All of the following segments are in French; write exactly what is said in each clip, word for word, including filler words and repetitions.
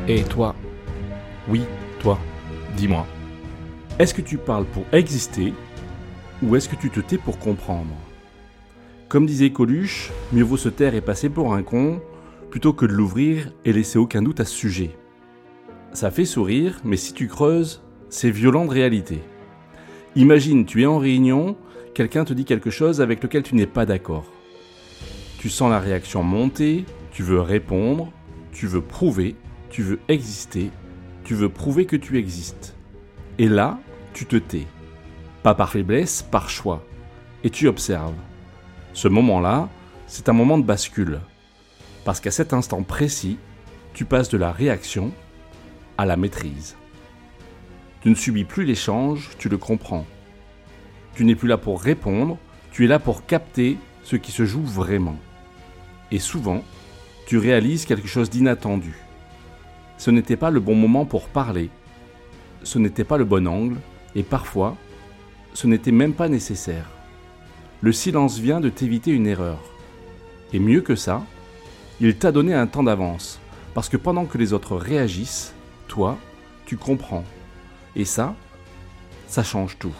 Et toi, oui, toi, dis-moi, est-ce que tu parles pour exister ou est-ce que tu te tais pour comprendre ? Comme disait Coluche, mieux vaut se taire et passer pour un con plutôt que de l'ouvrir et laisser aucun doute à ce sujet. Ça fait sourire, mais si tu creuses, c'est violent de réalité. Imagine, tu es en réunion, quelqu'un te dit quelque chose avec lequel tu n'es pas d'accord. Tu sens la réaction monter, tu veux répondre, tu veux prouver, tu veux exister, tu veux prouver que tu existes. Et là, tu te tais. Pas par faiblesse, par choix. Et tu observes. Ce moment-là, c'est un moment de bascule. Parce qu'à cet instant précis, tu passes de la réaction à la maîtrise. Tu ne subis plus l'échange, tu le comprends. Tu n'es plus là pour répondre, tu es là pour capter ce qui se joue vraiment. Et souvent, tu réalises quelque chose d'inattendu. Ce n'était pas le bon moment pour parler, ce n'était pas le bon angle, et parfois, ce n'était même pas nécessaire. Le silence vient de t'éviter une erreur. Et mieux que ça, il t'a donné un temps d'avance, parce que pendant que les autres réagissent, toi, tu comprends. Et ça, ça change tout.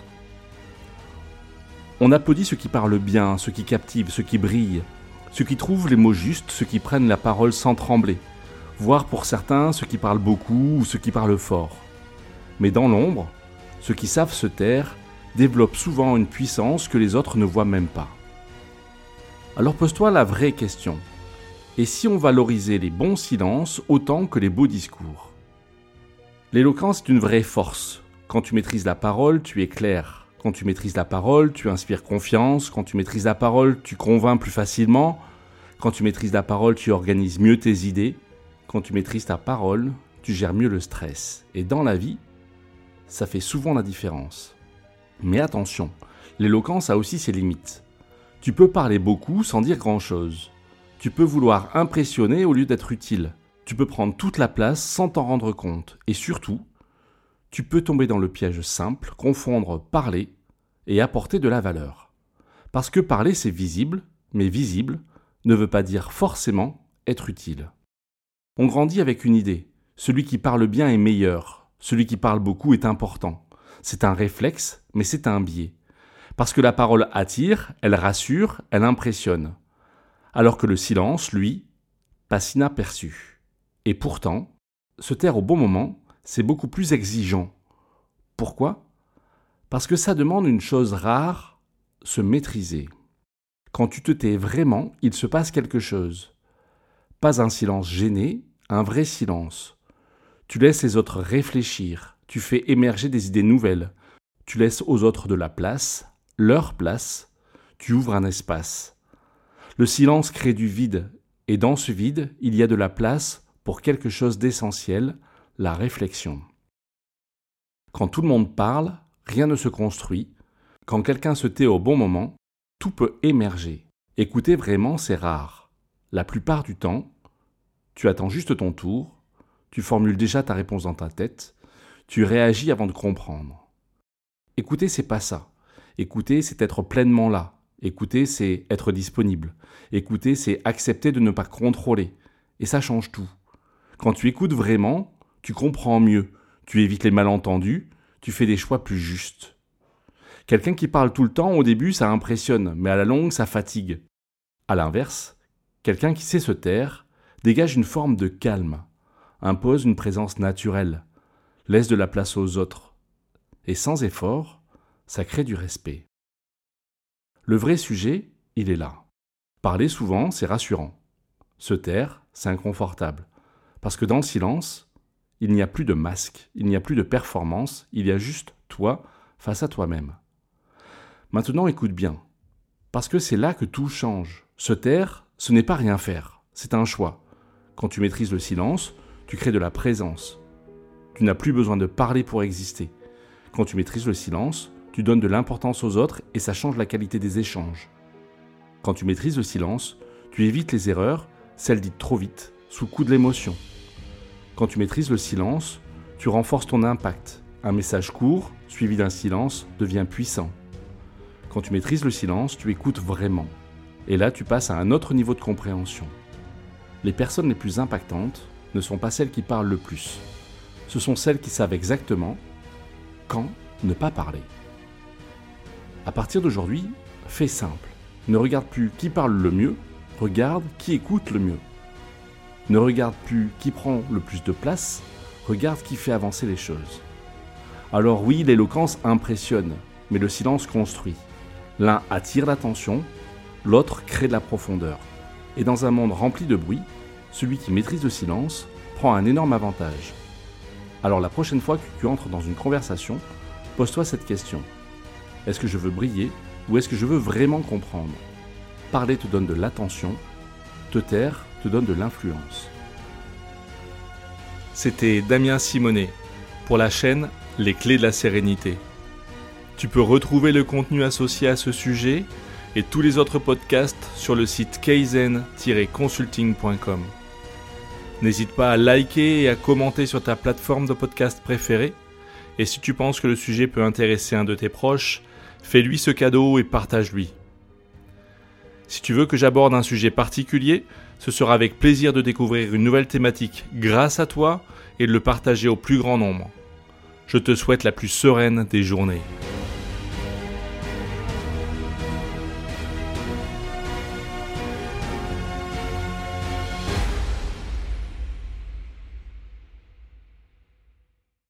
On applaudit ceux qui parlent bien, ceux qui captivent, ceux qui brillent, ceux qui trouvent les mots justes, ceux qui prennent la parole sans trembler, voire pour certains, ceux qui parlent beaucoup ou ceux qui parlent fort. Mais dans l'ombre, ceux qui savent se taire développent souvent une puissance que les autres ne voient même pas. Alors pose-toi la vraie question. Et si on valorisait les bons silences autant que les beaux discours ? L'éloquence est une vraie force. Quand tu maîtrises la parole, tu es clair. Quand tu maîtrises la parole, tu inspires confiance. Quand tu maîtrises la parole, tu convaincs plus facilement. Quand tu maîtrises la parole, tu organises mieux tes idées. Quand tu maîtrises ta parole, tu gères mieux le stress. Et dans la vie, ça fait souvent la différence. Mais attention, l'éloquence a aussi ses limites. Tu peux parler beaucoup sans dire grand-chose. Tu peux vouloir impressionner au lieu d'être utile. Tu peux prendre toute la place sans t'en rendre compte. Et surtout, tu peux tomber dans le piège simple, confondre parler et apporter de la valeur. Parce que parler, c'est visible, mais visible ne veut pas dire forcément être utile. On grandit avec une idée. Celui qui parle bien est meilleur. Celui qui parle beaucoup est important. C'est un réflexe, mais c'est un biais. Parce que la parole attire, elle rassure, elle impressionne. Alors que le silence, lui, passe inaperçu. Et pourtant, se taire au bon moment, c'est beaucoup plus exigeant. Pourquoi ? Parce que ça demande une chose rare, se maîtriser. Quand tu te tais vraiment, il se passe quelque chose. Pas un silence gêné, un vrai silence. Tu laisses les autres réfléchir, tu fais émerger des idées nouvelles, tu laisses aux autres de la place, leur place, tu ouvres un espace. Le silence crée du vide, et dans ce vide, il y a de la place pour quelque chose d'essentiel, la réflexion. Quand tout le monde parle, rien ne se construit. Quand quelqu'un se tait au bon moment, tout peut émerger. Écouter vraiment, c'est rare. La plupart du temps, tu attends juste ton tour, tu formules déjà ta réponse dans ta tête, tu réagis avant de comprendre. Écouter, c'est pas ça. Écouter, c'est être pleinement là. Écouter, c'est être disponible. Écouter, c'est accepter de ne pas contrôler. Et ça change tout. Quand tu écoutes vraiment, tu comprends mieux, tu évites les malentendus, tu fais des choix plus justes. Quelqu'un qui parle tout le temps, au début, ça impressionne, mais à la longue, ça fatigue. À l'inverse, quelqu'un qui sait se taire dégage une forme de calme, impose une présence naturelle, laisse de la place aux autres. Et sans effort, ça crée du respect. Le vrai sujet, il est là. Parler souvent, c'est rassurant. Se taire, c'est inconfortable. Parce que dans le silence, il n'y a plus de masque, il n'y a plus de performance, il y a juste toi face à toi-même. Maintenant, écoute bien. Parce que c'est là que tout change. Se taire, ce n'est pas rien faire, c'est un choix. Quand tu maîtrises le silence, tu crées de la présence. Tu n'as plus besoin de parler pour exister. Quand tu maîtrises le silence, tu donnes de l'importance aux autres et ça change la qualité des échanges. Quand tu maîtrises le silence, tu évites les erreurs, celles dites trop vite, sous le coup de l'émotion. Quand tu maîtrises le silence, tu renforces ton impact. Un message court, suivi d'un silence, devient puissant. Quand tu maîtrises le silence, tu écoutes vraiment. Et là, tu passes à un autre niveau de compréhension. Les personnes les plus impactantes ne sont pas celles qui parlent le plus. Ce sont celles qui savent exactement quand ne pas parler. À partir d'aujourd'hui, fais simple. Ne regarde plus qui parle le mieux, regarde qui écoute le mieux. Ne regarde plus qui prend le plus de place, regarde qui fait avancer les choses. Alors oui, l'éloquence impressionne, mais le silence construit. L'un attire l'attention, l'autre crée de la profondeur. Et dans un monde rempli de bruit, celui qui maîtrise le silence prend un énorme avantage. Alors la prochaine fois que tu entres dans une conversation, pose-toi cette question. Est-ce que je veux briller ou est-ce que je veux vraiment comprendre ? Parler te donne de l'attention, te taire te donne de l'influence. C'était Damien Simonet pour la chaîne Les Clés de la Sérénité. Tu peux retrouver le contenu associé à ce sujet et tous les autres podcasts sur le site kaizen tiret consulting point com. N'hésite pas à liker et à commenter sur ta plateforme de podcast préférée. Et si tu penses que le sujet peut intéresser un de tes proches, fais-lui ce cadeau et partage-lui. Si tu veux que j'aborde un sujet particulier, ce sera avec plaisir de découvrir une nouvelle thématique grâce à toi et de le partager au plus grand nombre. Je te souhaite la plus sereine des journées.